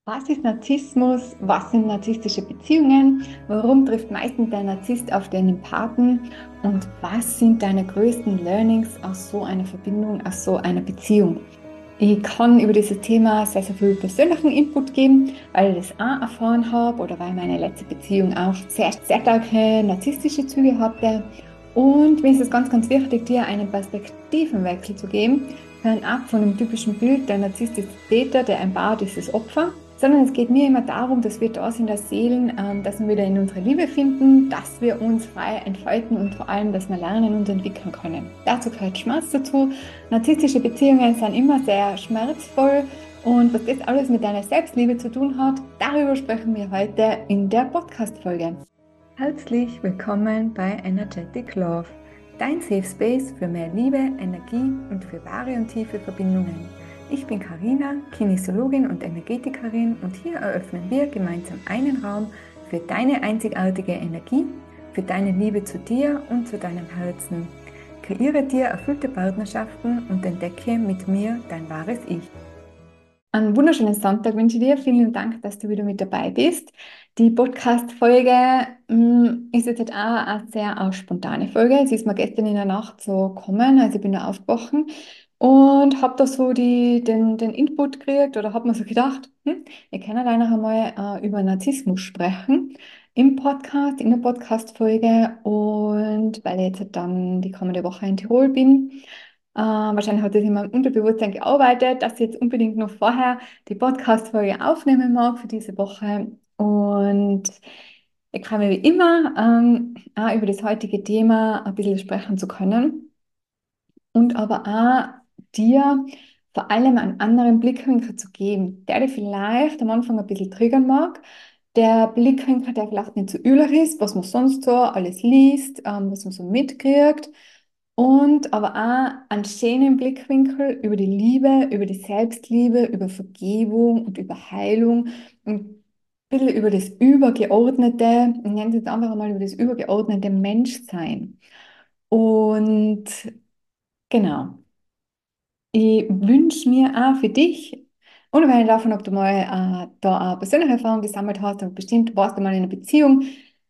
Was ist Narzissmus? Was sind narzisstische Beziehungen? Warum trifft meistens der Narzisst auf den Empathen? Und was sind deine größten Learnings aus so einer Verbindung, aus so einer Beziehung? Ich kann über dieses Thema sehr, sehr viel persönlichen Input geben, weil ich das auch erfahren habe oder weil meine letzte Beziehung auch sehr, sehr starke narzisstische Züge hatte. Und mir ist es ganz, ganz wichtig, dir einen Perspektivenwechsel zu geben, fernab von dem typischen Bild, der Narzisst ist der Täter, der Empath ist das Opfer, sondern es geht mir immer darum, dass wir da sind als Seelen, dass wir wieder in unsere Liebe finden, dass wir uns frei entfalten und vor allem, dass wir lernen und entwickeln können. Dazu gehört Schmerz dazu. Narzisstische Beziehungen sind immer sehr schmerzvoll und was das alles mit deiner Selbstliebe zu tun hat, darüber sprechen wir heute in der Podcast-Folge. Herzlich willkommen bei Energetic Love, dein Safe Space für mehr Liebe, Energie und für wahre und tiefe Verbindungen. Ich bin Karina, Kinesiologin und Energetikerin und hier eröffnen wir gemeinsam einen Raum für deine einzigartige Energie, für deine Liebe zu dir und zu deinem Herzen. Kreiere dir erfüllte Partnerschaften und entdecke mit mir dein wahres Ich. Einen wunderschönen Sonntag wünsche ich dir. Vielen Dank, dass du wieder mit dabei bist. Die Podcast-Folge ist jetzt halt auch eine sehr spontane Folge. Es ist mir gestern in der Nacht so gekommen, also ich bin da aufgewachen und habe da so den Input gekriegt oder habe mir so gedacht, wir können da noch einmal über Narzissmus sprechen im Podcast, in der Podcast-Folge, und weil ich jetzt halt dann die kommende Woche in Tirol bin. Wahrscheinlich hat das in meinem Unterbewusstsein gearbeitet, dass ich jetzt unbedingt noch vorher die Podcast-Folge aufnehmen mag für diese Woche. Und ich freue mich wie immer, auch über das heutige Thema ein bisschen sprechen zu können und aber auch dir vor allem einen anderen Blickwinkel zu geben, der dich vielleicht am Anfang ein bisschen triggern mag. Der Blickwinkel, der vielleicht nicht so üblich ist, was man sonst so alles liest, was man so mitkriegt. Und aber auch einen schönen Blickwinkel über die Liebe, über die Selbstliebe, über Vergebung und über Heilung und ein bisschen über das Übergeordnete, ich nenne es jetzt einfach mal über das übergeordnete Menschsein. Und genau, ich wünsche mir auch für dich, unabhängig davon, ob du mal da eine persönliche Erfahrung gesammelt hast und bestimmt warst du mal in einer Beziehung,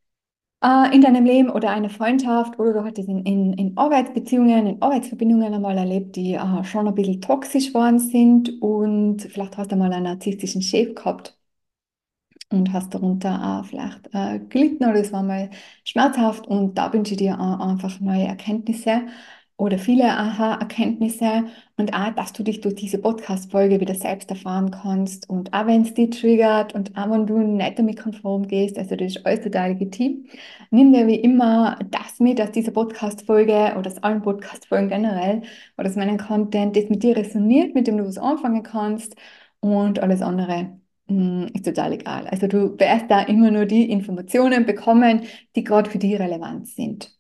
in deinem Leben oder eine Freundschaft oder du hattest in Arbeitsbeziehungen, in Arbeitsverbindungen einmal erlebt, die schon ein bisschen toxisch worden sind, und vielleicht hast du mal einen narzisstischen Chef gehabt und hast darunter auch vielleicht gelitten oder es war mal schmerzhaft, und da wünsche ich dir einfach neue Erkenntnisse oder viele Aha-Erkenntnisse und auch, dass du dich durch diese Podcast-Folge wieder selbst erfahren kannst, und auch wenn es dich triggert und auch wenn du nicht damit konform gehst, also das ist alles total legitim, nimm dir wie immer das mit aus dieser Podcast-Folge oder aus allen Podcast-Folgen generell oder aus meinem Content, das mit dir resoniert, mit dem du was anfangen kannst, und alles andere ist total egal. Also du wirst da immer nur die Informationen bekommen, die gerade für dich relevant sind.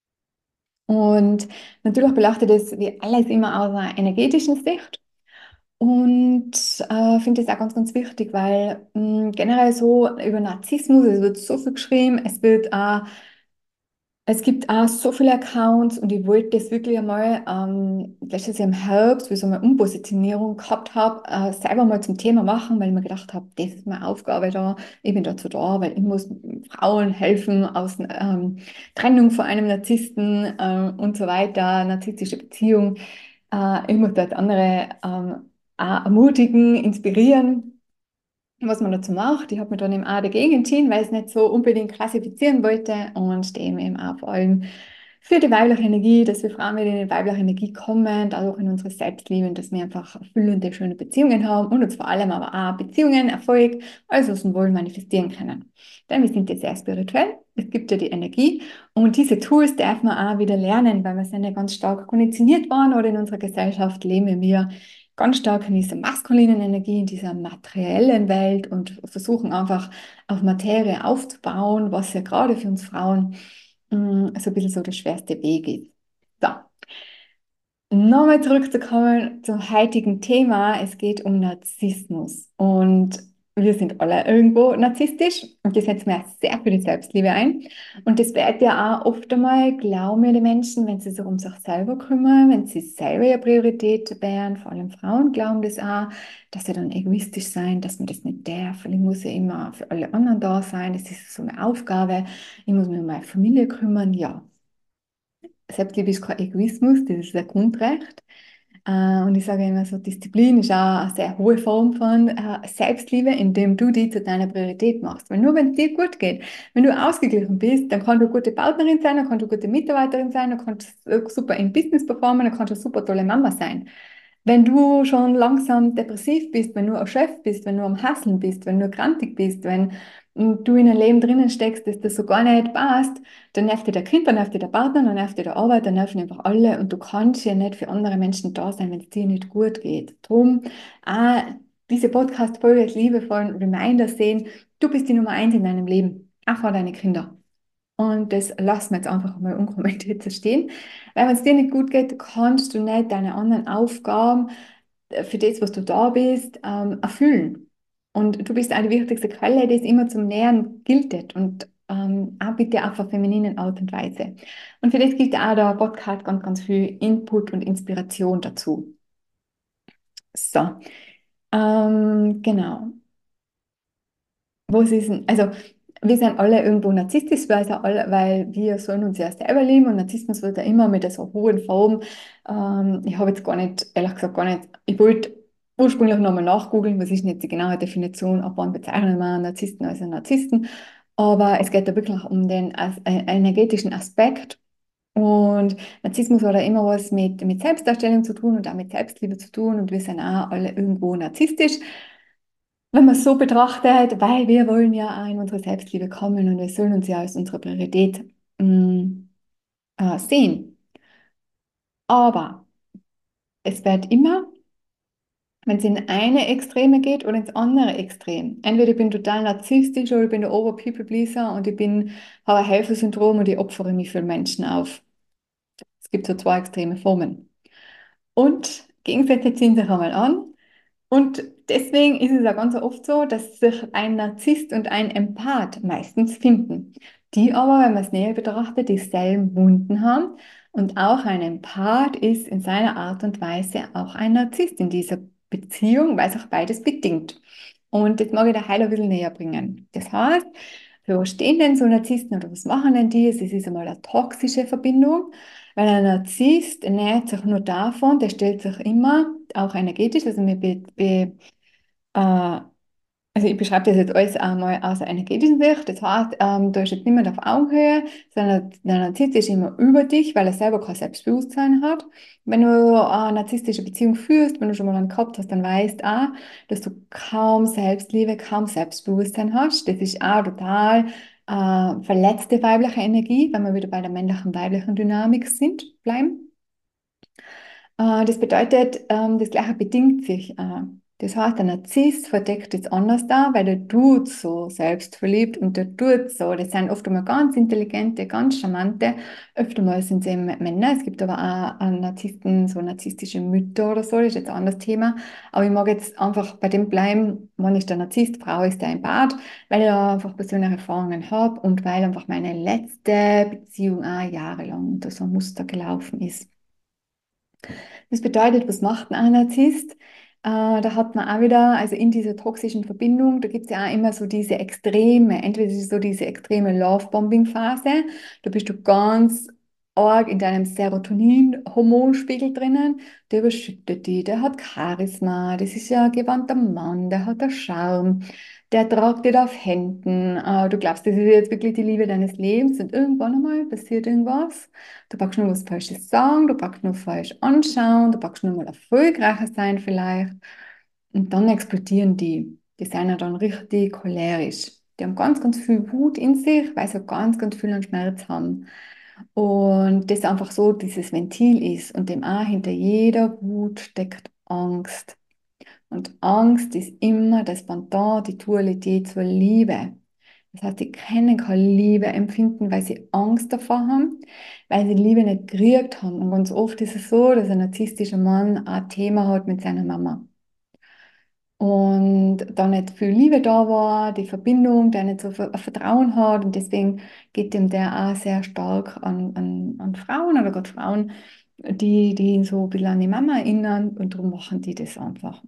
Und natürlich beleuchtet das wie alles immer aus einer energetischen Sicht. Und finde das auch ganz, ganz wichtig, weil generell so über Narzissmus, es wird so viel geschrieben, es gibt auch so viele Accounts, und ich wollte das wirklich einmal letztes Jahr im Herbst, wie so eine Umpositionierung gehabt habe, selber mal zum Thema machen, weil ich mir gedacht habe, das ist meine Aufgabe da, ich bin dazu da, weil ich muss Frauen helfen aus Trennung von einem Narzissten und so weiter, narzisstische Beziehung. Ich muss dort andere auch ermutigen, inspirieren, was man dazu macht. Ich habe mich dann eben auch dagegen entschieden, weil ich es nicht so unbedingt klassifizieren wollte, und stehe eben auch vor allem für die weibliche Energie, dass wir Frauen wieder in die weibliche Energie kommen, auch in unsere Selbstliebe, und dass wir einfach erfüllende, schöne Beziehungen haben und uns vor allem aber auch Beziehungen, Erfolg, alles was wir wollen, manifestieren können. Denn wir sind jetzt sehr spirituell, es gibt ja die Energie, und diese Tools darf man auch wieder lernen, weil wir sind ja ganz stark konditioniert worden, oder in unserer Gesellschaft leben wir ganz stark in dieser maskulinen Energie, in dieser materiellen Welt, und versuchen einfach auf Materie aufzubauen, was ja gerade für uns Frauen so ein bisschen so der schwerste Weg ist. So, nochmal zurückzukommen zum heutigen Thema. Es geht um Narzissmus. Und wir sind alle irgendwo narzisstisch und die setzen mir sehr für die Selbstliebe ein. Und das wird ja auch oft einmal, glauben mir die Menschen, wenn sie sich um sich selber kümmern, wenn sie selber ihre Priorität wären, vor allem Frauen glauben das auch, dass sie dann egoistisch sein, dass man das nicht darf. Und ich muss ja immer für alle anderen da sein, das ist so eine Aufgabe. Ich muss mich um meine Familie kümmern. Ja, Selbstliebe ist kein Egoismus, das ist ein Grundrecht. Und ich sage immer so, Disziplin ist auch eine sehr hohe Form von Selbstliebe, indem du die zu deiner Priorität machst. Weil nur wenn es dir gut geht, wenn du ausgeglichen bist, dann kannst du eine gute Partnerin sein, dann kannst du eine gute Mitarbeiterin sein, dann kannst du super im Business performen, dann kannst du eine super tolle Mama sein. Wenn du schon langsam depressiv bist, wenn du erschöpft bist, wenn du am Hasseln bist, wenn du krantig bist, wenn du in ein Leben drinnen steckst, das das so gar nicht passt, dann nervt dir der Kind, dann nervt dir der Partner, dann nervt dir der Arbeit, dann nerven einfach alle und du kannst ja nicht für andere Menschen da sein, wenn es dir nicht gut geht. Drum auch diese Podcast-Folge als liebevollen Reminder sehen, du bist die Nummer eins in deinem Leben, auch vor deine Kinder. Und das lassen wir jetzt einfach mal unkommentiert so stehen. Weil wenn es dir nicht gut geht, kannst du nicht deine anderen Aufgaben für das, was du da bist, erfüllen. Und du bist eine wichtigste Quelle, die es immer zum Nähren gilt. Und auch bitte auf einer femininen Art und Weise. Und für das gibt auch der Podcast ganz, ganz viel Input und Inspiration dazu. So, genau. Was ist denn, also wir sind alle irgendwo narzisstisch, weil wir sollen uns ja selber lieben und Narzissmus wird ja immer mit so hohen Form. Ich habe jetzt gar nicht, ehrlich gesagt gar nicht, ich wollte ursprünglich nochmal nachgoogeln, was ist denn jetzt die genaue Definition, ab wann bezeichnen wir einen Narzissten als einen Narzissten. Aber es geht da wirklich um den energetischen Aspekt. Und Narzissmus hat ja immer was mit Selbstdarstellung zu tun und auch mit Selbstliebe zu tun und wir sind auch alle irgendwo narzisstisch. Wenn man es so betrachtet, weil wir wollen ja auch in unsere Selbstliebe kommen und wir sollen uns ja als unsere Priorität sehen. Aber es wird immer, wenn es in eine Extreme geht oder ins andere Extrem. Entweder ich bin total narzisstisch oder ich bin der Ober-People-Pleaser und habe ein Helfersyndrom und ich opfere mich für Menschen auf. Es gibt so zwei extreme Formen. Und Gegensätze ziehen sich einmal an. Und deswegen ist es auch ganz oft so, dass sich ein Narzisst und ein Empath meistens finden, die aber, wenn man es näher betrachtet, dieselben Wunden haben. Und auch ein Empath ist in seiner Art und Weise auch ein Narzisst in dieser Beziehung, weil es auch beides bedingt. Und das mag ich der Heiler ein bisschen näher bringen. Das heißt, für was stehen denn so Narzissten oder was machen denn die? Es ist einmal eine toxische Verbindung, weil ein Narzisst ernährt sich nur davon, der stellt sich immer auch energetisch, also äh, also ich beschreibe das jetzt alles einmal aus einer energetischen Sicht. Das heißt, da ist jetzt niemand auf Augenhöhe, sondern der Narzisst ist immer über dich, weil er selber kein Selbstbewusstsein hat. Wenn du eine narzisstische Beziehung führst, wenn du schon mal einen gehabt hast, dann weißt du auch, dass du kaum Selbstliebe, kaum Selbstbewusstsein hast. Das ist auch total verletzte weibliche Energie, wenn wir wieder bei der männlichen-weiblichen Dynamik bleiben. Das bedeutet, das Gleiche bedingt sich. Das heißt, der Narzisst verdeckt jetzt anders da, weil der tut so selbstverliebt und der tut so. Das sind oft einmal ganz intelligente, ganz charmante. Öfter mal sind es eben Männer. Es gibt aber auch Narzissten, so narzisstische Mütter oder so. Das ist jetzt ein anderes Thema. Aber ich mag jetzt einfach bei dem bleiben, Mann ist der Narzisst, Frau ist der Empath, weil ich da einfach persönliche Erfahrungen habe und weil einfach meine letzte Beziehung auch jahrelang unter so einem Muster gelaufen ist. Das bedeutet, was macht ein Narzisst? Da hat man auch wieder, also in dieser toxischen Verbindung, da gibt es ja auch immer so diese Extreme, entweder ist es so diese extreme Love-Bombing-Phase, da bist du ganz arg in deinem Serotonin-Hormonspiegel drinnen, der überschüttet die, der hat Charisma, das ist ja ein gewandter Mann, der hat einen Charme, der tragt dich auf Händen, du glaubst, das ist jetzt wirklich die Liebe deines Lebens und irgendwann einmal passiert irgendwas. Du packst nur was Falsches sagen, du packst nur falsch anschauen, du packst nur mal erfolgreicher sein vielleicht. Und dann explodieren die. Die sind ja dann richtig cholerisch. Die haben ganz, ganz viel Wut in sich, weil sie ganz, ganz viel an Schmerz haben. Und das einfach so dieses Ventil ist. Und dem auch hinter jeder Wut steckt Angst. Und Angst ist immer das Pendant, die Dualität zur Liebe. Das heißt, die können keine Liebe empfinden, weil sie Angst davor haben, weil sie Liebe nicht gekriegt haben. Und ganz oft ist es so, dass ein narzisstischer Mann ein Thema hat mit seiner Mama. und da nicht viel Liebe da war, die Verbindung, der nicht so viel Vertrauen hat und deswegen geht dem der auch sehr stark an Frauen oder gerade Frauen, die ihn so ein bisschen an die Mama erinnern und darum machen die das einfach.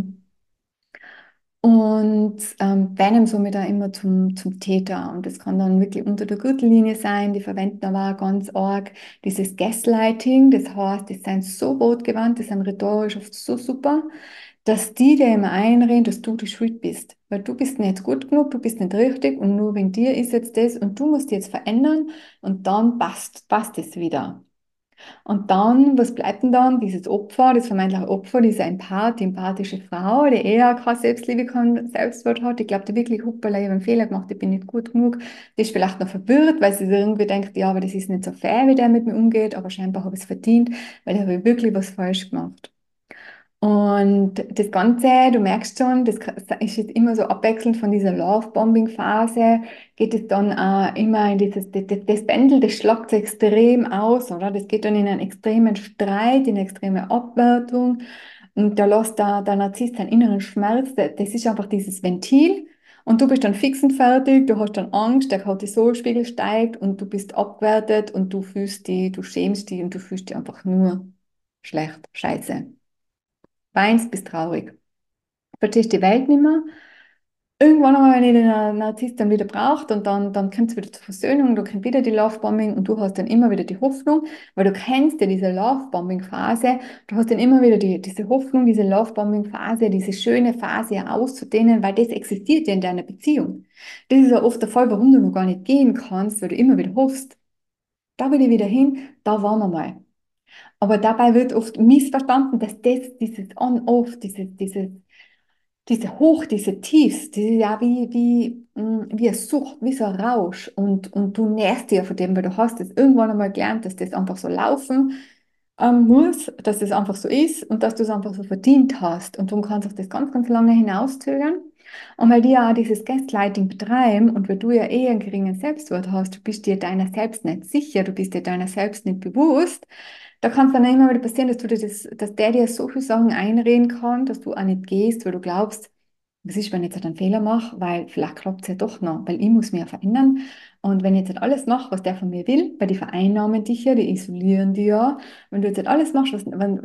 Und werden somit auch immer zum Täter. Und das kann dann wirklich unter der Gürtellinie sein. Die verwenden aber auch ganz arg dieses Gaslighting. Das heißt, die sind so wortgewandt, die sind rhetorisch oft so super, dass die dir immer einreden, dass du die Schuld bist. Weil du bist nicht gut genug, du bist nicht richtig und nur wegen dir ist jetzt das und du musst dich jetzt verändern und dann passt es wieder. Und dann, was bleibt denn dann? Dieses Opfer, das vermeintliche Opfer, dieser Empath, die empathische Frau, die eher keine Selbstliebe, kein Selbstwert hat, die glaubt wirklich, hoppala, ich habe einen Fehler gemacht, ich bin nicht gut genug. Die ist vielleicht noch verwirrt, weil sie sich irgendwie denkt, ja, aber das ist nicht so fair, wie der mit mir umgeht, aber scheinbar habe ich es verdient, weil ich habe wirklich was falsch gemacht. Und das Ganze, du merkst schon, das ist jetzt immer so abwechselnd von dieser Love-Bombing-Phase, geht es dann immer in das Pendel, das schlägt so extrem aus, oder? Das geht dann in einen extremen Streit, in eine extreme Abwertung. Und da lässt der Narzisst seinen inneren Schmerz, das ist einfach dieses Ventil. Und du bist dann fix und fertig, du hast dann Angst, der Cortisolspiegel steigt und du bist abgewertet und du fühlst dich, du schämst dich und du fühlst dich einfach nur schlecht, scheiße. Weinst, bist traurig. Verstehst die Welt nicht mehr. Irgendwann einmal, wenn ihr den Narzisst dann wieder braucht und dann kommt es wieder zur Versöhnung, da kommt wieder die Lovebombing und du hast dann immer wieder die Hoffnung, weil du kennst ja diese Lovebombing-Phase, du hast dann immer wieder diese Hoffnung, diese Lovebombing-Phase, diese schöne Phase ja auszudehnen, weil das existiert ja in deiner Beziehung. Das ist ja oft der Fall, warum du noch gar nicht gehen kannst, weil du immer wieder hoffst, da will ich wieder hin, da waren wir mal. Aber dabei wird oft missverstanden, dass dieses On-Off, diese Hoch, diese Tiefs, das ist ja wie eine Sucht, wie so ein Rausch. Und du nährst dir von dem, weil du hast es irgendwann einmal gelernt, dass das einfach so laufen muss, dass das einfach so ist und dass du es einfach so verdient hast. Und du kannst auch das ganz, ganz lange hinauszögern. Und weil die ja auch dieses Gaslighting betreiben und weil du ja eh einen geringen Selbstwert hast, du bist dir deiner selbst nicht sicher, du bist dir deiner selbst nicht bewusst, da kann es dann immer wieder passieren, dass der dir so viele Sachen einreden kann, dass du auch nicht gehst, weil du glaubst, was ist, wenn ich jetzt halt einen Fehler mache, weil vielleicht klappt es ja doch noch, weil ich muss mich ja verändern. Und wenn ich jetzt halt alles mache, was der von mir will, weil die vereinnahmen dich ja, die isolieren dich ja, wenn du jetzt halt alles machst,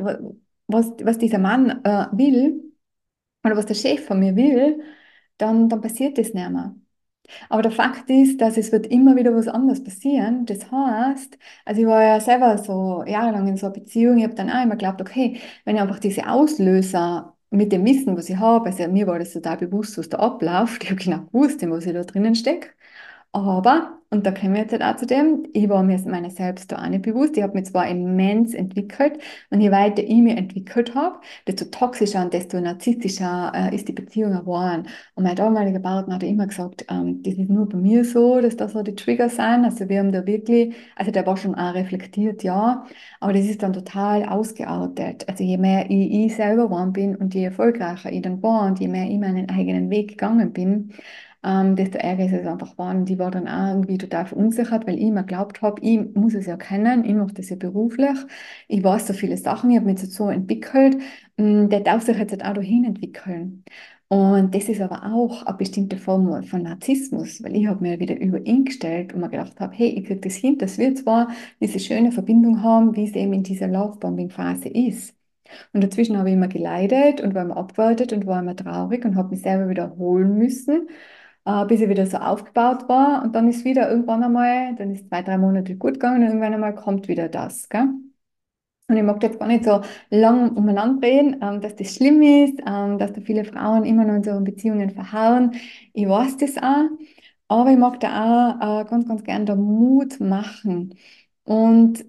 was dieser Mann will oder was der Chef von mir will, dann passiert das nicht mehr. Aber der Fakt ist, dass es wird immer wieder was anderes passieren. Das heißt, also ich war ja selber so jahrelang in so einer Beziehung, ich habe dann auch immer geglaubt, okay, wenn ich einfach diese Auslöser mit dem Wissen, was ich habe, also mir war das total bewusst, was da abläuft, ich habe genau gewusst, in was ich da drinnen stecke, aber, und da kommen wir jetzt halt auch zu dem, ich war mir meine selbst da auch nicht bewusst. Ich habe mich zwar immens entwickelt und je weiter ich mich entwickelt habe, desto toxischer und desto narzisstischer ist die Beziehung geworden. Und mein damaliger Partner hat immer gesagt, das ist nur bei mir so, dass das so die Trigger sind. Also wir haben da wirklich, also der war schon auch reflektiert, ja, aber das ist dann total ausgeartet. Also je mehr ich selber geworden bin und je erfolgreicher ich dann war und je mehr ich meinen eigenen Weg gegangen bin, desto ärger ist es einfach geworden. Die war dann auch irgendwie total verunsichert, weil ich immer geglaubt habe, ich muss es ja kennen, ich mache das ja beruflich, ich weiß so viele Sachen, ich habe mich jetzt so entwickelt, der darf sich jetzt auch dahin entwickeln. Und das ist aber auch eine bestimmte Form von Narzissmus, weil ich habe mir wieder über ihn gestellt und mir gedacht habe, hey, ich kriege das hin, dass wir zwar diese schöne Verbindung haben, wie es eben in dieser Love-Bombing-Phase ist. Und dazwischen habe ich immer geleidet und war immer abgewartet und war immer traurig und habe mich selber wiederholen müssen, bis ich wieder so aufgebaut war. Und dann ist wieder irgendwann einmal, dann ist 2, 3 Monate gut gegangen und irgendwann einmal kommt wieder das, gell? Und ich mag jetzt gar nicht so lang umeinander reden, dass das schlimm ist, dass da viele Frauen immer noch in so Beziehungen verharren. Ich weiß das auch, aber ich mag da auch ganz, ganz gern da Mut machen. Und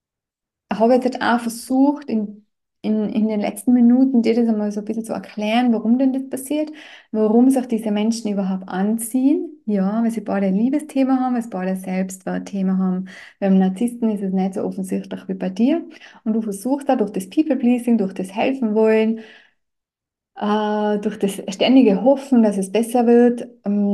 habe jetzt halt auch versucht, in den letzten Minuten dir das einmal so ein bisschen zu erklären, warum denn das passiert, warum sich diese Menschen überhaupt anziehen. Ja, weil sie beide ein Liebesthema haben, weil sie beide ein Selbstwertthema haben. Beim Narzissten ist es nicht so offensichtlich wie bei dir. Und du versuchst da durch das People-Pleasing, durch das Helfen wollen, durch das ständige Hoffen, dass es besser wird,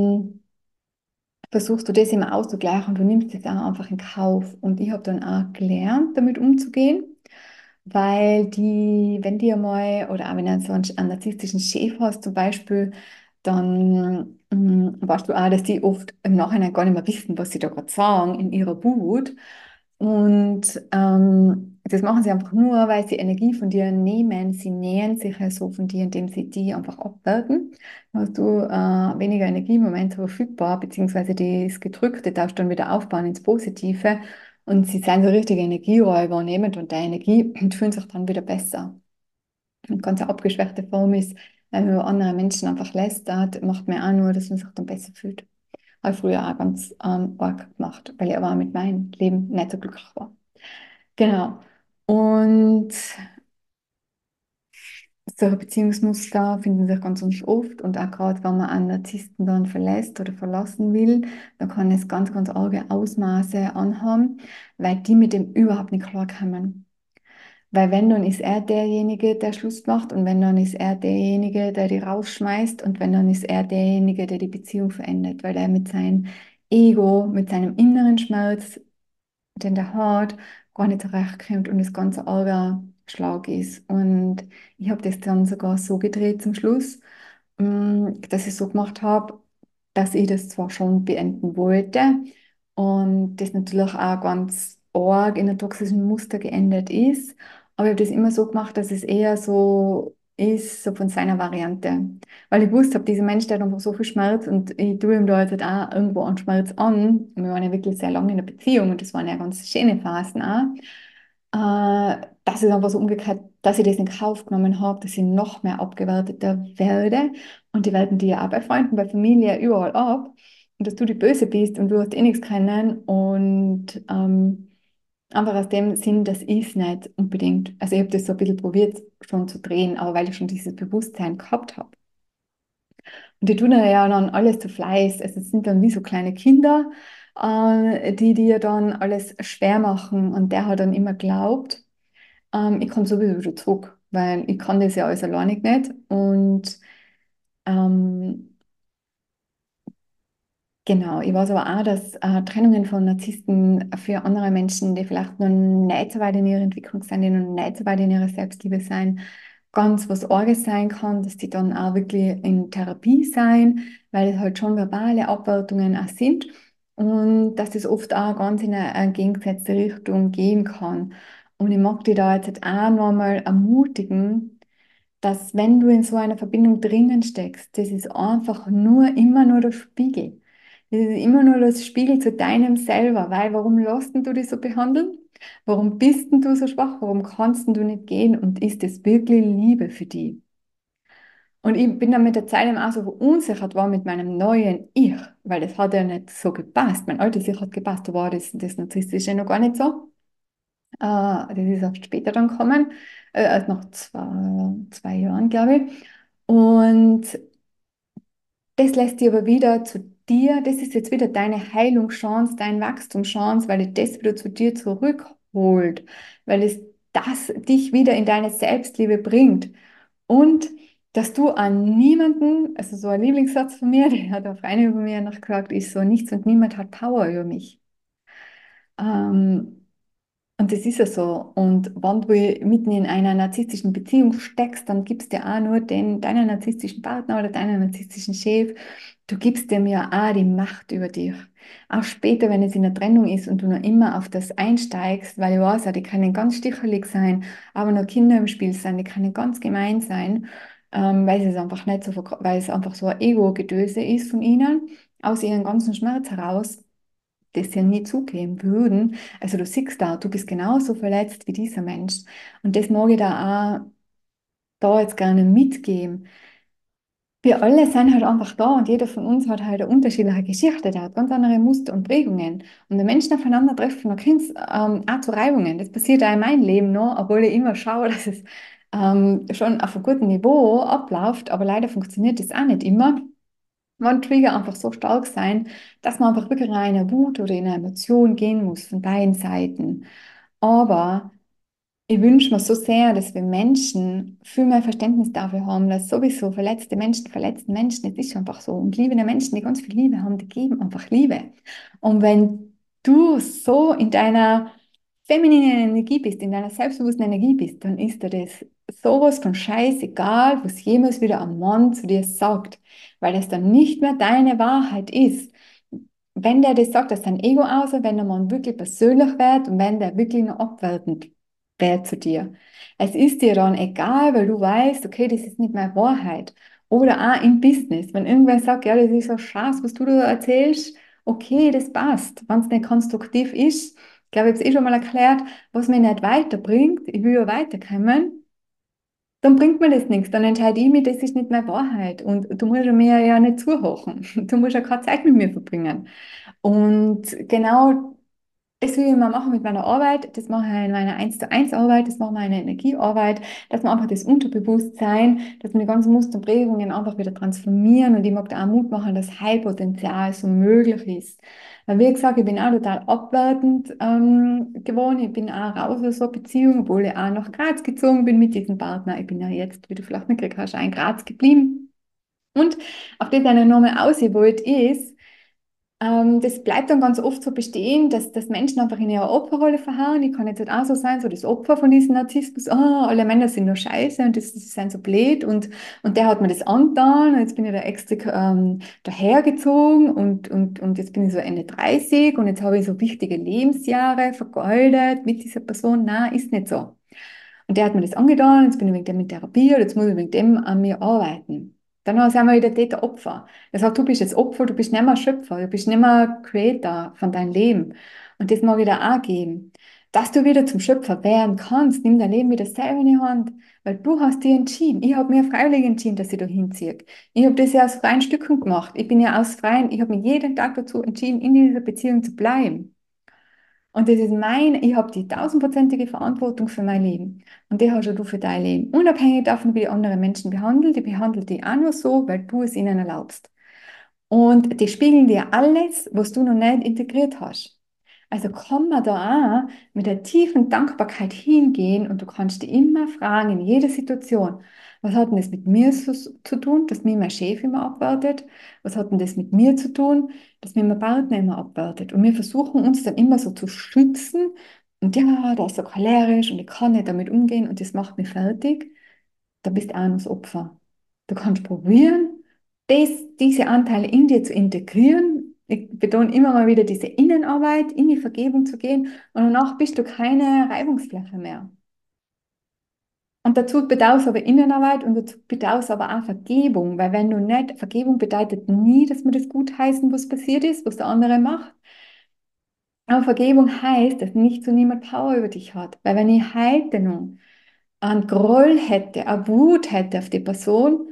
versuchst du das immer auszugleichen und du nimmst das auch einfach in Kauf. Und ich habe dann auch gelernt, damit umzugehen. weil die, wenn die einmal, oder auch wenn du so einen narzisstischen Chef hast zum Beispiel, dann weißt du auch, dass die oft im Nachhinein gar nicht mehr wissen, was sie da gerade sagen in ihrer Wut. Und das machen sie einfach nur, weil sie Energie von dir nehmen. Sie nähern sich ja so von dir, indem sie die einfach abwerten. Dann hast du weniger Energie im Moment verfügbar, beziehungsweise das Gedrückte darfst du dann wieder aufbauen ins Positive. Und sie sind so richtige Energieräuber, nehmen und deine Energie und fühlen sich dann wieder besser. Und ganz eine abgeschwächte Form ist, wenn man über andere Menschen einfach lästert, macht mir auch nur, dass man sich dann besser fühlt. Habe ich früher auch ganz arg gemacht, weil ich aber auch mit meinem Leben nicht so glücklich war. Genau. Und solche Beziehungsmuster finden sich ganz oft und auch gerade, wenn man einen Narzissten dann verlässt oder verlassen will, dann kann es ganz, ganz arge Ausmaße anhaben, weil die mit dem überhaupt nicht klarkommen. Weil wenn, dann ist er derjenige, der Schluss macht und wenn, dann ist er derjenige, der die rausschmeißt und wenn, dann ist er derjenige, der die Beziehung verändert, weil er mit seinem Ego, mit seinem inneren Schmerz, den der hat, gar nicht zurechtkommt und das ganze arger Schlag ist. Und ich habe das dann sogar so gedreht zum Schluss, dass ich so gemacht habe, dass ich das zwar schon beenden wollte und das natürlich auch ganz arg in einem toxischen Muster geendet ist, aber ich habe das immer so gemacht, dass es eher so ist, so von seiner Variante. Weil ich wusste, dieser Mensch, der hat einfach so viel Schmerz und ich tue ihm da jetzt halt auch irgendwo einen Schmerz an. Und wir waren ja wirklich sehr lange in der Beziehung und das waren ja ganz schöne Phasen auch. Dass ich einfach so umgekehrt, dass ich das in Kauf genommen habe, dass ich noch mehr abgewerteter werde. Und die werten die ja auch bei Freunden, bei Familie, überall ab. Und dass du die Böse bist und du hast eh nichts können. Und einfach aus dem Sinn, das ist nicht unbedingt. Also ich habe das so ein bisschen probiert schon zu drehen, aber weil ich schon dieses Bewusstsein gehabt habe. Und die tun ja dann alles zu Fleiß. Also es sind dann wie so kleine Kinder, die dir dann alles schwer machen. Und der hat dann immer geglaubt, ich komme sowieso wieder zurück, weil ich kann das ja alles alleinig nicht. Und ähm, genau, ich weiß aber auch, dass Trennungen von Narzissten für andere Menschen, die vielleicht noch nicht so weit in ihrer Entwicklung sind, die noch nicht so weit in ihrer Selbstliebe sind, ganz was Arges sein kann, dass die dann auch wirklich in Therapie sein, weil es halt schon verbale Abwertungen auch sind und dass das oft auch ganz in eine entgegengesetzte Richtung gehen kann. Und ich mag die da jetzt auch nochmal ermutigen, dass wenn du in so einer Verbindung drinnen steckst, das ist einfach nur immer nur der Spiegel. Das ist immer nur das Spiegel zu deinem selber, weil warum lässt denn du dich so behandeln? Warum bist denn du so schwach? Warum kannst denn du nicht gehen? Und ist es wirklich Liebe für die? Und ich bin dann mit der Zeit eben auch so verunsichert war mit meinem neuen Ich, weil das hat ja nicht so gepasst. Mein altes Ich hat gepasst, da war das Narzisstische noch gar nicht so. Das ist erst später dann gekommen, erst nach zwei Jahren, glaube ich. Und das lässt dir aber wieder zu dir, das ist jetzt wieder deine Heilungschance, deine Wachstumschance, weil es das wieder zu dir zurückholt, weil es das dich wieder in deine Selbstliebe bringt. Und dass du an niemanden, also so ein Lieblingssatz von mir, der hat auch eine von mir noch gesagt, ist so, nichts und niemand hat Power über mich. Ähm, und das ist ja so. Und wenn du mitten in einer narzisstischen Beziehung steckst, dann gibst du auch nur deinen narzisstischen Partner oder deinen narzisstischen Chef, du gibst dem ja auch die Macht über dich. Auch später, wenn es in der Trennung ist und du noch immer auf das einsteigst, weil ich weiß ja, die können ganz stichelig sein, aber noch Kinder im Spiel sein, die können ganz gemein sein, weil es einfach nicht so, weil es einfach so ein Ego-Gedöse ist von ihnen, aus ihrem ganzen Schmerz heraus das ja nie zugeben würden. Also du siehst da, du bist genauso verletzt wie dieser Mensch. Und das mag ich da jetzt gerne mitgeben. Wir alle sind halt einfach da und jeder von uns hat halt eine unterschiedliche Geschichte, der hat ganz andere Muster und Prägungen. Und wenn Menschen aufeinandertreffen, dann kommt es auch zu Reibungen. Das passiert auch in meinem Leben noch, obwohl ich immer schaue, dass es schon auf einem guten Niveau abläuft, aber leider funktioniert das auch nicht immer. Wenn Trigger einfach so stark sein, dass man einfach wirklich in eine Wut oder in eine Emotion gehen muss von beiden Seiten. Aber ich wünsche mir so sehr, dass wir Menschen viel mehr Verständnis dafür haben, dass sowieso verletzte Menschen verletzten Menschen, es ist einfach so. Und liebende Menschen, die ganz viel Liebe haben, die geben einfach Liebe. Und wenn du so in deiner femininen Energie bist, in deiner selbstbewussten Energie bist, dann ist dir das sowas von scheißegal, was jemals wieder ein Mann zu dir sagt, weil das dann nicht mehr deine Wahrheit ist. Wenn der das sagt, dass sein Ego aus, wenn der Mann wirklich persönlich wird und wenn der wirklich noch abwertend wird zu dir. Es ist dir dann egal, weil du weißt, okay, das ist nicht meine Wahrheit. Oder auch im Business, wenn irgendwer sagt, ja, das ist so scheiße, was du da erzählst, okay, das passt. Wenn es nicht konstruktiv ist, ich glaube, ich habe es eh schon mal erklärt, was mich nicht weiterbringt, ich will ja weiterkommen, dann bringt mir das nichts. Dann entscheide ich mich, das ist nicht meine Wahrheit. Und du musst ja mir ja nicht zuhören. Du musst ja keine Zeit mit mir verbringen. Und genau das will ich immer machen mit meiner Arbeit. Das mache ich in meiner 1:1 Arbeit, das mache ich in meiner Energiearbeit, dass man einfach das Unterbewusstsein, dass man die ganzen Muster und Prägungen einfach wieder transformieren. Und ich mag da auch Mut machen, dass Heilpotenzial so möglich ist. Weil wie gesagt, ich bin auch total abwertend geworden. Ich bin auch raus aus so einer Beziehung, obwohl ich auch nach Graz gezogen bin mit diesem Partner. Ich bin ja jetzt, wie du vielleicht mitgekriegt hast, auch in Graz geblieben. Und auf das eine nochmal ausgewollt ist, das bleibt dann ganz oft so bestehen, dass Menschen einfach in ihrer Opferrolle verharren. Ich kann jetzt halt auch so sein, so das Opfer von diesem Narzissmus. Ah, alle Männer sind nur scheiße und das sind so blöd und der hat mir das angetan und jetzt bin ich da extra dahergezogen und jetzt bin ich so Ende 30 und jetzt habe ich so wichtige Lebensjahre vergeudet mit dieser Person. Nein, ist nicht so. Und der hat mir das angetan, jetzt bin ich wegen dem in Therapie und jetzt muss ich wegen dem an mir arbeiten. Dann sind wir wieder Täter-Opfer. Er sagt, du bist jetzt Opfer, du bist nicht mehr Schöpfer, du bist nicht mehr Creator von deinem Leben. Und das mag ich dir auch geben. Dass du wieder zum Schöpfer werden kannst, nimm dein Leben wieder selber in die Hand, weil du hast dich entschieden. Ich habe mir freiwillig entschieden, dass ich da hinziehe. Ich habe das ja aus freien Stücken gemacht. Ich bin ja aus freien, ich habe mich jeden Tag dazu entschieden, in dieser Beziehung zu bleiben. Und das ist ich habe die 1000-prozentige Verantwortung für mein Leben. Und die hast ja du für dein Leben. Unabhängig davon, wie andere Menschen behandeln, die behandeln die auch nur so, weil du es ihnen erlaubst. Und die spiegeln dir alles, was du noch nicht integriert hast. Also kann man da auch mit der tiefen Dankbarkeit hingehen und du kannst dich immer fragen in jeder Situation, was hat denn das mit mir zu tun, dass mir mein Chef immer abwartet? Was hat denn das mit mir zu tun, dass mir mein Partner immer abwartet? Und wir versuchen uns dann immer so zu schützen und ja, der ist so cholerisch und ich kann nicht damit umgehen und das macht mich fertig. Da bist du auch noch das Opfer. Du kannst probieren, diese Anteile in dir zu integrieren. Ich betone immer mal wieder diese Innenarbeit, in die Vergebung zu gehen und danach bist du keine Reibungsfläche mehr. Und dazu bedarf es aber Innenarbeit und dazu bedarf es aber auch Vergebung, weil wenn du nicht, Vergebung bedeutet nie, dass wir das gutheißen, was passiert ist, was der andere macht. Aber Vergebung heißt, dass nicht so niemand Power über dich hat. Weil wenn ich heute nun einen Groll hätte, eine Wut hätte auf die Person,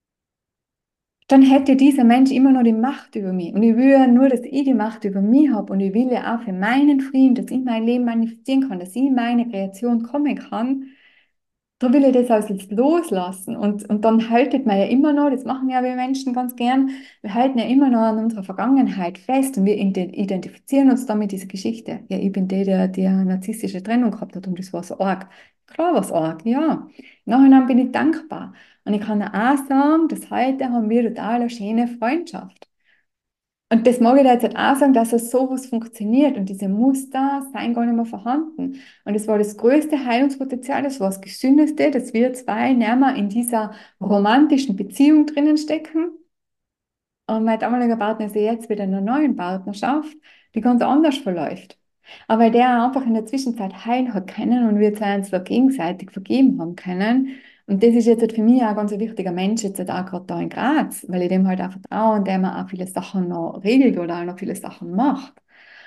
dann hätte dieser Mensch immer noch die Macht über mich. Und ich will ja nur, dass ich die Macht über mich habe. Und ich will ja auch für meinen Frieden, dass ich mein Leben manifestieren kann, dass ich in meine Kreation kommen kann. Da will ich das also jetzt loslassen. Und dann haltet man ja immer noch, das machen ja wir Menschen ganz gern, wir halten ja immer noch an unserer Vergangenheit fest und wir identifizieren uns dann mit dieser Geschichte. Ja, ich bin der, der die eine narzisstische Trennung gehabt hat und das war so arg. Klar war es arg, ja. Im Nachhinein bin ich dankbar. Und ich kann auch sagen, dass heute haben wir total eine schöne Freundschaft. Und das mag ich da jetzt halt auch sagen, dass es sowas funktioniert und diese Muster seien gar nicht mehr vorhanden. Und das war das größte Heilungspotenzial, das war das Gesündeste, dass wir zwei nicht mehr in dieser romantischen Beziehung drinnen stecken. Und mein damaliger Partner ist ja jetzt wieder in einer neuen Partnerschaft, die ganz anders verläuft. Aber der einfach in der Zwischenzeit heilen hat können und wir zwei uns da gegenseitig vergeben haben können. Und das ist jetzt halt für mich auch ein ganz wichtiger Mensch, jetzt halt auch gerade da in Graz, weil ich dem halt auch vertraue und der mir auch viele Sachen noch regelt oder auch noch viele Sachen macht.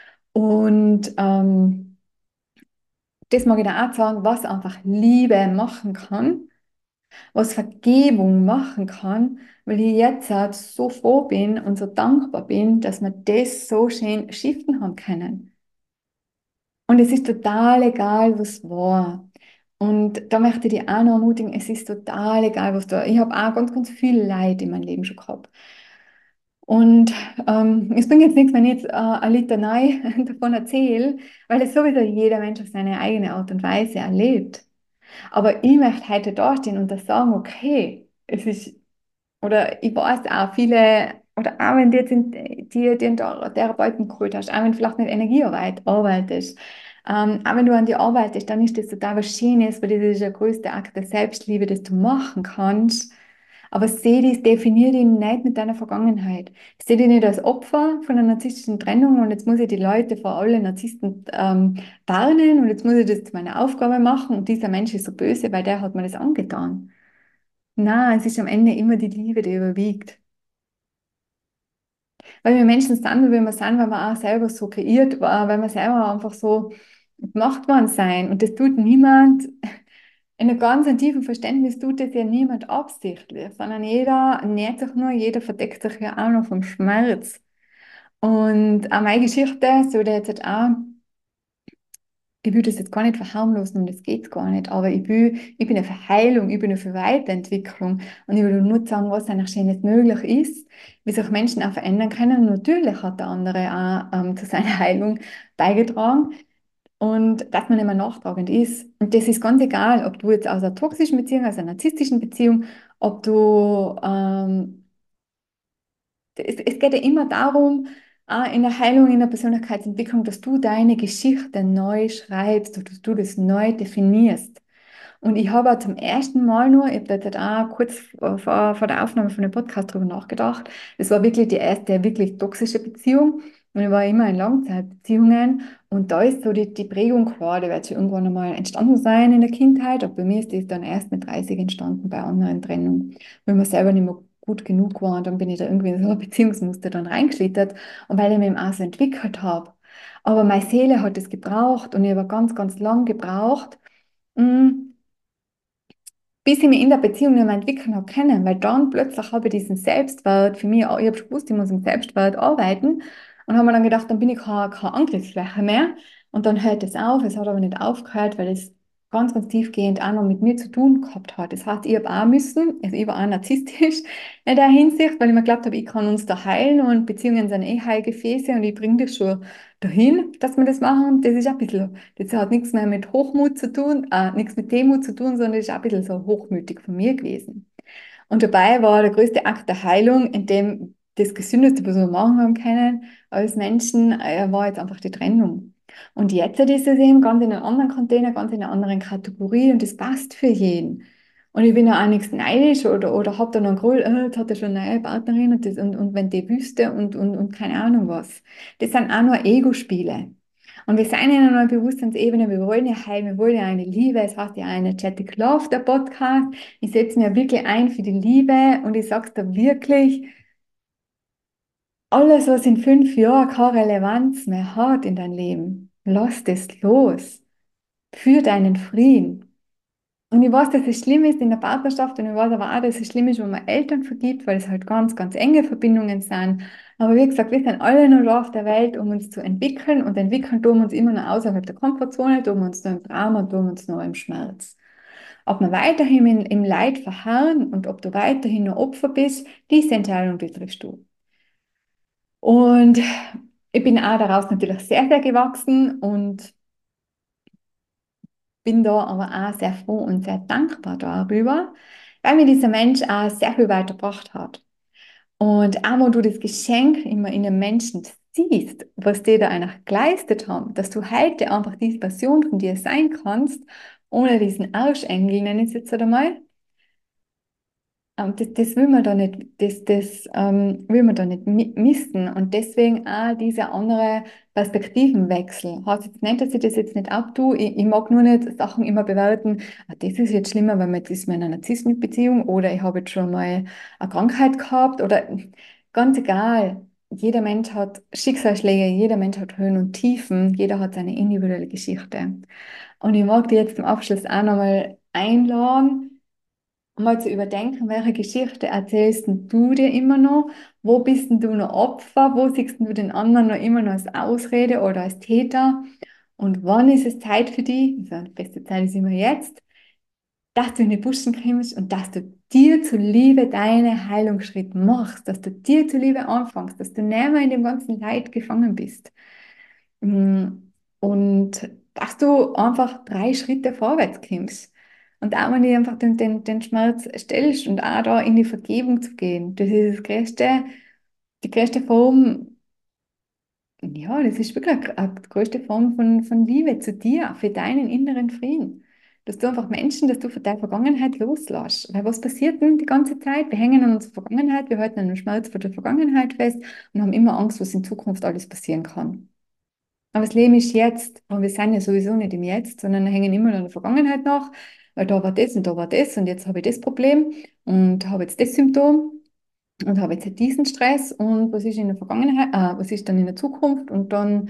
Und das mag ich da auch sagen, was einfach Liebe machen kann, was Vergebung machen kann, weil ich jetzt halt so froh bin und so dankbar bin, dass wir das so schön shiften haben können. Und es ist total egal, was war. Und da möchte ich dich auch noch ermutigen, es ist total egal, was da. Ich habe auch ganz, ganz viel Leid in meinem Leben schon gehabt. Und es bringt jetzt nichts, wenn ich jetzt eine Litanei davon erzähle, weil es sowieso jeder Mensch auf seine eigene Art und Weise erlebt. Aber ich möchte heute dastehen und das sagen, okay, es ist, oder ich weiß auch viele, oder auch wenn du jetzt die einen Therapeuten geholt hast, auch wenn du vielleicht nicht Energiearbeit arbeitest, Auch wenn du an dir arbeitest, dann ist das total was Schönes, weil das ist der größte Akt der Selbstliebe, das du machen kannst. Aber seh dich, definier dich nicht mit deiner Vergangenheit. Seh dich nicht als Opfer von einer narzisstischen Trennung und jetzt muss ich die Leute vor alle Narzissten warnen und jetzt muss ich das zu meiner Aufgabe machen und dieser Mensch ist so böse, weil der hat mir das angetan. Na, es ist am Ende immer die Liebe, die überwiegt. Weil wir Menschen sind, wie wir sind, weil wir auch selber so kreiert war, weil wir selber einfach so gemacht worden sein. Und das tut niemand, in einem ganz tiefen Verständnis tut das ja niemand absichtlich, sondern jeder nährt sich nur, jeder verdeckt sich ja auch noch vom Schmerz. Und auch meine Geschichte, so der jetzt halt auch, ich will das jetzt gar nicht verharmlosen, um das geht es gar nicht, aber ich bin eine für Heilung, ich bin eine für Weiterentwicklung und ich will nur sagen, was eigentlich Schönes möglich ist, wie sich Menschen auch verändern können. Und natürlich hat der andere auch zu seiner Heilung beigetragen und dass man immer nachtragend ist. Und das ist ganz egal, ob du jetzt aus einer toxischen Beziehung, aus einer narzisstischen Beziehung, ob du es geht ja immer darum, in der Heilung, in der Persönlichkeitsentwicklung, dass du deine Geschichte neu schreibst, dass du das neu definierst. Und ich habe auch zum ersten Mal nur, ich habe da jetzt auch kurz vor der Aufnahme von dem Podcast drüber nachgedacht, das war wirklich die erste wirklich toxische Beziehung und ich war immer in Langzeitbeziehungen und da ist so die Prägung klar, die wird schon irgendwann einmal entstanden sein in der Kindheit, aber bei mir ist das dann erst mit 30 entstanden bei anderen Trennungen, weil man selber nicht mehr gut genug war und dann bin ich da irgendwie in so ein Beziehungsmuster dann reingeschlittert und weil ich mich eben auch so entwickelt habe. Aber meine Seele hat es gebraucht und ich habe ganz, ganz lang gebraucht, mm, bis ich mich in der Beziehung nicht mehr entwickeln habe können, weil dann plötzlich habe ich diesen Selbstwert für mich, ich habe schon gewusst, ich muss im Selbstwert arbeiten und habe mir dann gedacht, dann bin ich keine Angriffsfläche mehr und dann hört es auf, es hat aber nicht aufgehört, weil es ganz, ganz tiefgehend auch noch mit mir zu tun gehabt hat. Das heißt, ich habe auch müssen, also ich war auch narzisstisch in der Hinsicht, weil ich mir geglaubt habe, ich kann uns da heilen und Beziehungen sind eh Heilgefäße und ich bringe das schon dahin, dass wir das machen. Das ist ein bisschen, das hat nichts mehr mit Hochmut zu tun, nichts mit Demut zu tun, sondern das ist auch ein bisschen so hochmütig von mir gewesen. Und dabei war der größte Akt der Heilung, in dem das Gesündeste, was wir machen haben können als Menschen, war jetzt einfach die Trennung. Und jetzt ist es eben ganz in einem anderen Container, ganz in einer anderen Kategorie und das passt für jeden. Und ich bin ja auch nichts neidisch oder habe dann einen Groll, jetzt hat er schon eine neue Partnerin und wenn die wüsste und keine Ahnung was. Das sind auch nur Ego-Spiele. Und wir sind in einer Bewusstseinsebene, wir wollen ja heilen, wir wollen ja eine Liebe, es heißt ja eine Energetic Love, der Podcast. Ich setze mir wirklich ein für die Liebe und ich sage dir wirklich, alles, was in 5 Jahren keine Relevanz mehr hat in dein Leben, lass das los. Für deinen Frieden. Und ich weiß, dass es schlimm ist in der Partnerschaft und ich weiß aber auch, dass es schlimm ist, wenn man Eltern vergibt, weil es halt ganz, ganz enge Verbindungen sind. Aber wie gesagt, wir sind alle nur da auf der Welt, um uns zu entwickeln und entwickeln tun wir uns immer noch außerhalb der Komfortzone, tun wir uns nur im Trauma, tun wir uns nur im Schmerz. Ob wir weiterhin im Leid verharren und ob du weiterhin nur Opfer bist, diese Entscheidung die triffst du. Und ich bin auch daraus natürlich sehr, sehr gewachsen und bin da aber auch sehr froh und sehr dankbar darüber, weil mir dieser Mensch auch sehr viel weitergebracht hat. Und auch wenn du das Geschenk immer in den Menschen siehst, was die da eigentlich geleistet haben, dass du heute einfach diese Version von dir sein kannst, ohne diesen Arschengel, nenne ich es jetzt einmal, das will man da nicht, will man da nicht missen. Und deswegen auch dieser andere Perspektivenwechsel. Heißt jetzt nicht, dass ich das jetzt nicht abtue. Ich mag nur nicht Sachen immer bewerten, das ist jetzt schlimmer, weil man jetzt ist man in einer Narzissmusbeziehung oder ich habe jetzt schon mal eine Krankheit gehabt oder ganz egal. Jeder Mensch hat Schicksalsschläge, jeder Mensch hat Höhen und Tiefen, jeder hat seine individuelle Geschichte. Und ich mag dir jetzt zum Abschluss auch nochmal einladen, mal zu überdenken, welche Geschichte erzählst denn du dir immer noch? Wo bist denn du noch Opfer? Wo siehst du den anderen noch immer noch als Ausrede oder als Täter? Und wann ist es Zeit für dich? Also die beste Zeit ist immer jetzt, dass du in die Buschen kommst und dass du dir zuliebe deine Heilungsschritt machst, dass du dir zuliebe anfängst, dass du nicht mehr in dem ganzen Leid gefangen bist. Mm, Und dass du einfach 3 Schritte vorwärts kommst. Und auch wenn du einfach den Schmerz stellst und auch da in die Vergebung zu gehen, das ist die größte Form Ja, das ist wirklich die größte Form von Liebe zu dir, für deinen inneren Frieden. Dass du einfach Menschen, dass du von deiner Vergangenheit loslässt. Weil was passiert denn die ganze Zeit? Wir hängen an unserer Vergangenheit, wir halten an dem Schmerz von der Vergangenheit fest und haben immer Angst, was in Zukunft alles passieren kann. Aber das Leben ist jetzt und wir sind ja sowieso nicht im Jetzt, sondern hängen immer an der Vergangenheit nach, weil da war das und da war das und jetzt habe ich das Problem und habe jetzt das Symptom und habe jetzt halt diesen Stress und was ist in der Vergangenheit, was ist dann in der Zukunft und dann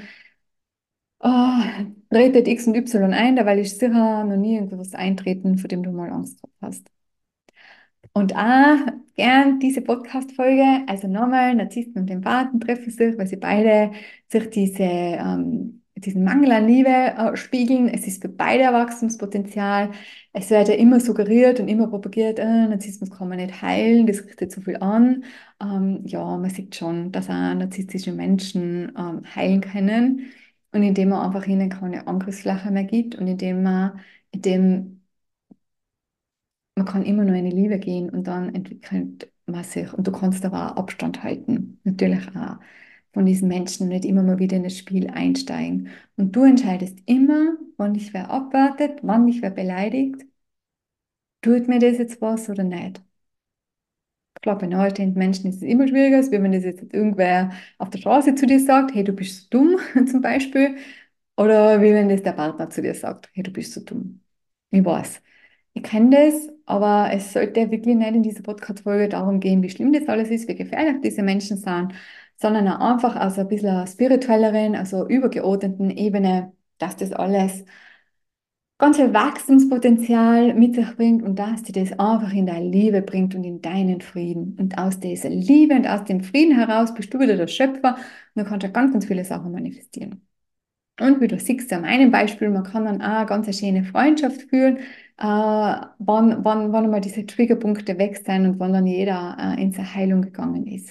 tretet X und Y ein, da weil ich sicher noch nie irgendwas eintreten, vor dem du mal Angst gehabt hast. Und auch gern diese Podcast-Folge, also nochmal, Narzissten und Empathen treffen sich, weil sie beide sich diesen Mangel an Liebe spiegeln. Es ist für beide Wachstumspotenzial. Es wird ja immer suggeriert und immer propagiert, Narzissmus kann man nicht heilen, das richtet zu viel an. Ja, man sieht schon, dass auch narzisstische Menschen heilen können. Und indem man einfach ihnen keine Angriffsfläche mehr gibt und indem man kann immer nur in die Liebe gehen und dann entwickelt man sich. Und du kannst aber auch Abstand halten. Natürlich auch von diesen Menschen nicht immer mal wieder in das Spiel einsteigen. Und du entscheidest immer, wann dich wer abwertet, wann dich wer beleidigt. Tut mir das jetzt was oder nicht? Klar, bei nahestehenden Menschen ist es immer schwieriger, als wenn das jetzt irgendwer auf der Straße zu dir sagt, hey, du bist so dumm, zum Beispiel. Oder wie wenn das der Partner zu dir sagt, hey, du bist so dumm. Ich weiß. Ich kenne das, aber es sollte wirklich nicht in dieser Podcast-Folge darum gehen, wie schlimm das alles ist, wie gefährlich diese Menschen sind, sondern auch einfach aus ein bisschen einer spirituelleren, also übergeordneten Ebene, dass das alles ganz viel Wachstumspotenzial mit sich bringt und dass dir das einfach in deine Liebe bringt und in deinen Frieden. Und aus dieser Liebe und aus dem Frieden heraus bist du wieder der Schöpfer und du kannst ja ganz, ganz viele Sachen manifestieren. Und wie du siehst an meinem Beispiel, man kann dann auch eine ganz schöne Freundschaft führen, wann einmal diese Triggerpunkte weg sind und wann dann jeder in seine Heilung gegangen ist.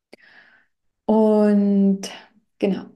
Und genau,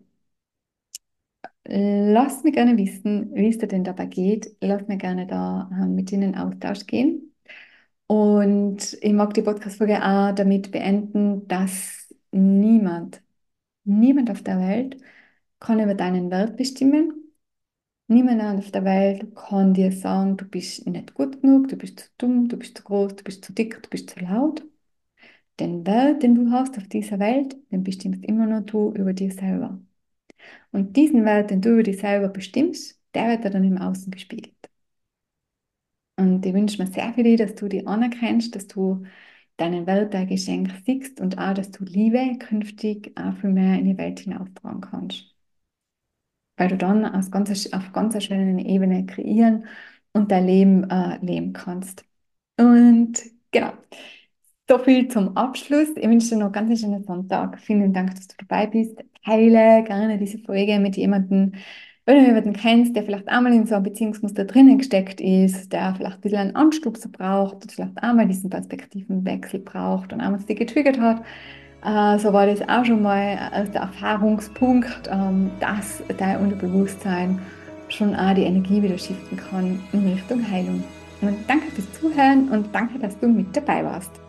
lass mich gerne wissen, wie es dir denn dabei geht. Lass mir gerne da mit Ihnen in Austausch gehen. Und ich mag die Podcast-Folge auch damit beenden, dass niemand auf der Welt kann über deinen Wert bestimmen. Niemand auf der Welt kann dir sagen, du bist nicht gut genug, du bist zu dumm, du bist zu groß, du bist zu dick, du bist zu laut. Den Wert, den du hast auf dieser Welt, den bestimmst immer nur du über dir selber. Und diesen Wert, den du über dich selber bestimmst, der wird dir dann im Außen gespiegelt. Und ich wünsche mir sehr für dich, dass du die anerkennst, dass du deinen Wert, dein Geschenk siehst und auch, dass du Liebe künftig auch viel mehr in die Welt hinaustragen kannst. Weil du dann auf ganz einer schönen Ebene kreieren und dein Leben leben kannst. Und genau, so viel zum Abschluss. Ich wünsche dir noch ganz einen schönen Sonntag. Vielen Dank, dass du dabei bist. Teile gerne diese Folge mit jemandem, wenn du jemanden kennst, der vielleicht einmal in so einem Beziehungsmuster drinnen gesteckt ist, der vielleicht ein bisschen einen Anstupser braucht, oder vielleicht einmal diesen Perspektivenwechsel braucht und einmal es dir getriggert hat. So war das auch schon mal der Erfahrungspunkt, dass dein Unterbewusstsein schon auch die Energie wieder shiften kann in Richtung Heilung. Und danke fürs Zuhören und danke, dass du mit dabei warst.